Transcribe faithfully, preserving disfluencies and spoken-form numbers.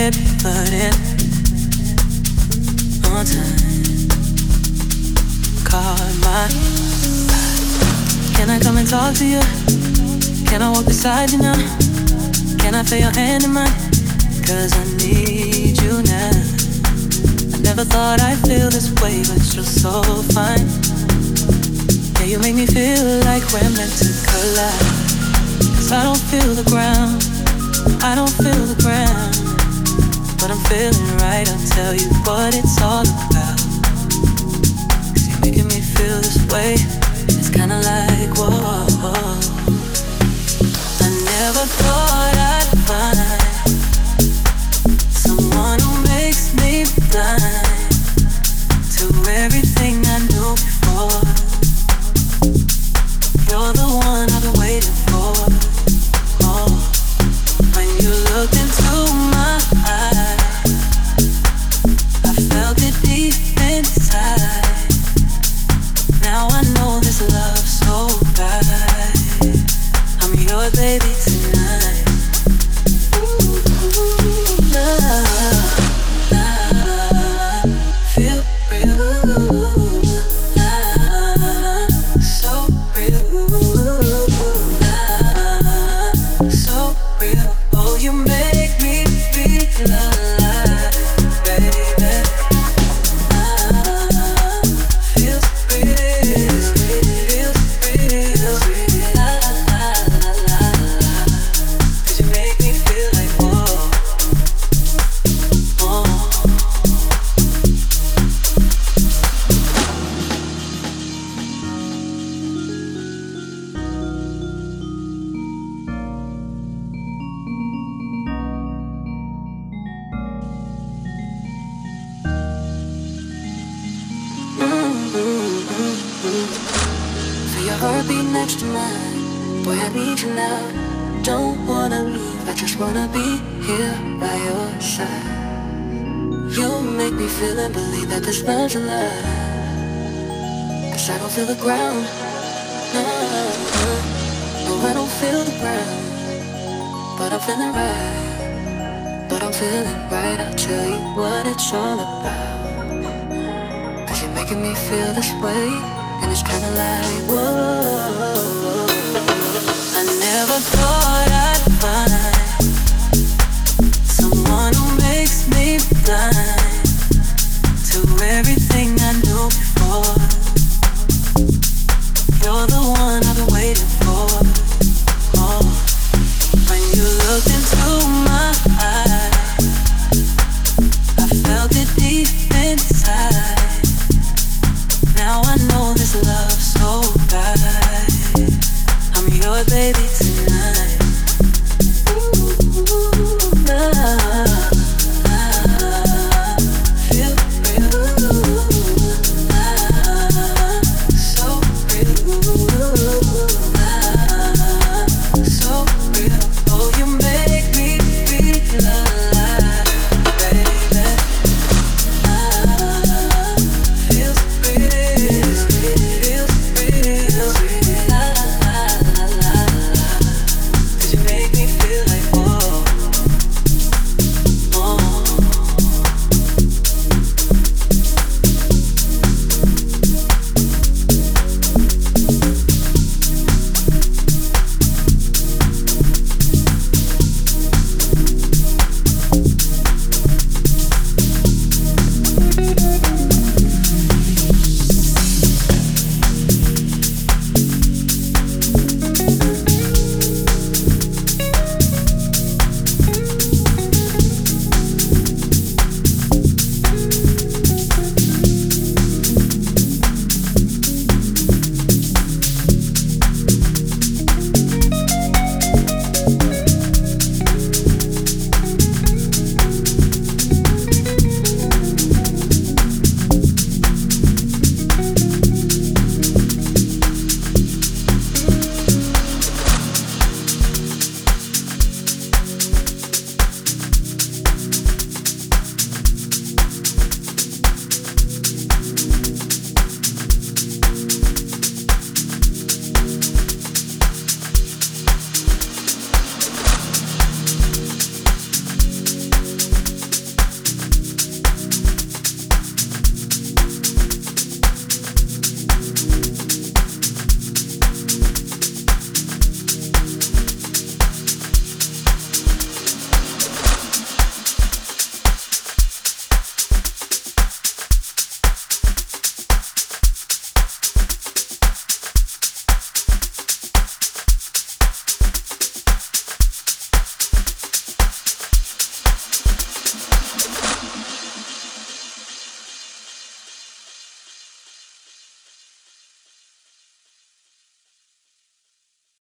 baby, put it on time. Call my eye. Can I come and talk to you? Can I walk beside you now? Can I feel your hand in mine? Cause I need you now. I never thought I'd feel this way, but you're so fine. Yeah, you make me feel like we're meant to collide. Cause I don't feel the ground, I don't feel the ground, but I'm feeling right, I'll tell you what it's all about. Cause you're making me feel this way, it's kinda like, whoa. I never thought I'd find someone who makes me blind to everything I knew before. You're the one I've been waiting for. Oh, when you looked into my eyes, I felt it deep inside. Now I know this love's so right. I'm yours, baby, tonight. Ooh, love, love, feel real. Love, so real. Love, so real. Oh, you make me feel alive, baby. Love feels real, feels real, real. La la la la la. 'Cause you make me feel like whoa, whoa. Feel your heartbeat next to mine. Boy, I need you now. Don't wanna leave, I just wanna be here by your side. You make me feel and believe that this love's alive. Cause I don't feel the ground. No, no, I don't feel the ground. But I'm feeling right. But I'm feeling right, I'll tell you what it's all about. Cause you're making me feel this way, and it's kinda like, whoa.